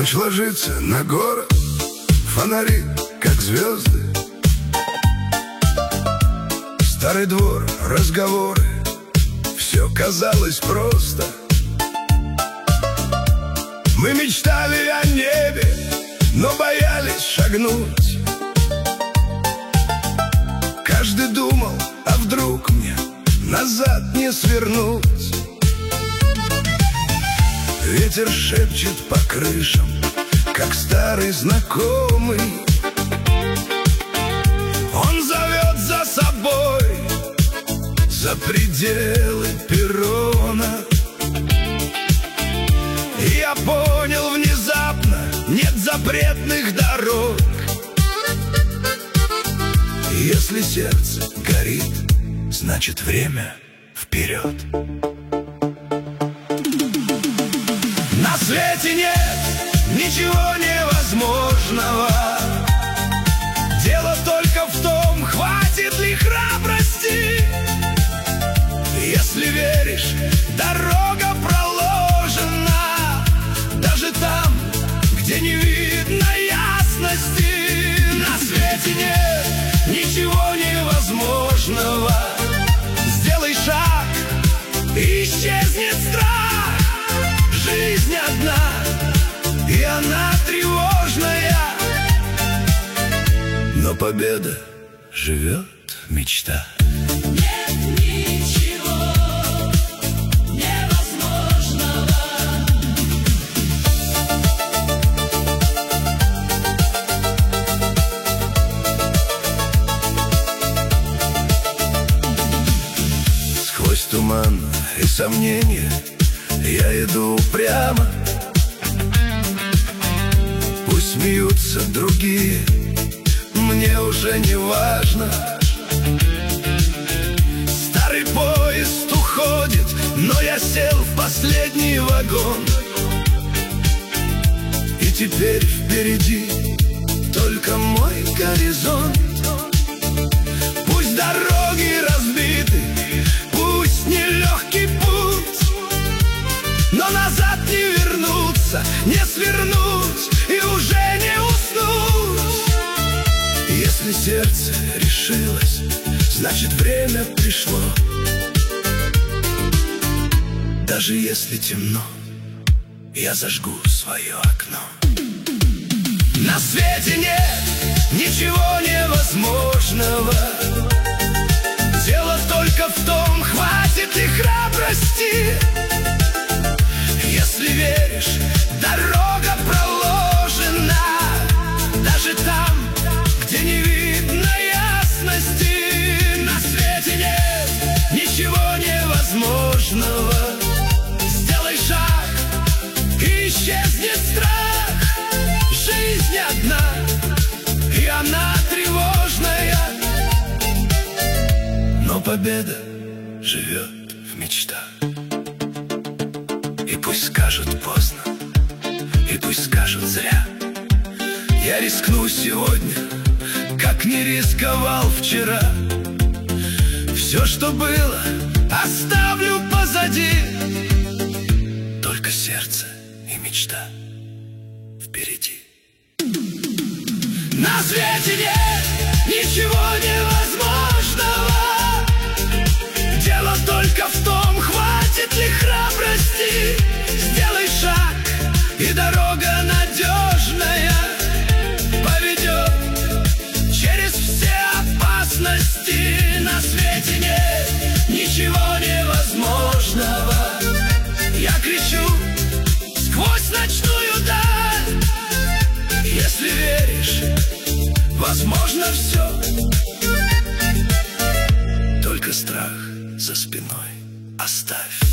Ночь ложится на город, фонари, как звезды. Старый двор, разговоры, все казалось просто. Мы мечтали о небе, но боялись шагнуть. Каждый думал, а вдруг мне назад не свернуть. Ветер шепчет по крышам, как старый знакомый. Он зовет за собой, за пределы перрона. И я понял внезапно, нет запретных дорог. Если сердце горит, значит время вперед. На свете нет ничего невозможного. Дело только в том, хватит ли храбрости. Если веришь, дорога проложена, даже там, где не видно ясности. На свете нет ничего невозможного. Сделай шаг, и исчезнет страх. Жизнь одна, и она тревожная, но победа живет в мечтах. Нет ничего невозможного. Сквозь туман и сомнения я иду прямо. Пусть смеются другие, мне уже не важно. Старый поезд уходит, но я сел в последний вагон. И теперь впереди только мой горизонт. Пусть дороги разбиты, пусть нелегкий путь, но назад не вернуться, не свернуть и уже не уснуть. Если сердце решилось, значит время пришло. Даже если темно, я зажгу свое окно. На свете нет ничего невозможного. Дело только в том, хватит ли храбрости. Если веришь, дорога проложена, даже там, где не видно ясности. На свете нет ничего невозможного. Сделай шаг, и исчезнет страх. Жизнь одна, и она тревожная, но победа живет в мечтах. И пусть скажут поздно, и пусть скажут зря, я рискну сегодня, как не рисковал вчера. Все, что было, оставлю позади. Только сердце и мечта впереди. На свете нет ничего невозможного. Дело только в том, хватит ли храбрости. Сделай шаг, и дорога надежная поведет через все опасности. На свете нет ничего невозможного. Я кричу сквозь ночную даль. Если веришь, возможно все. Только страх за спиной оставь.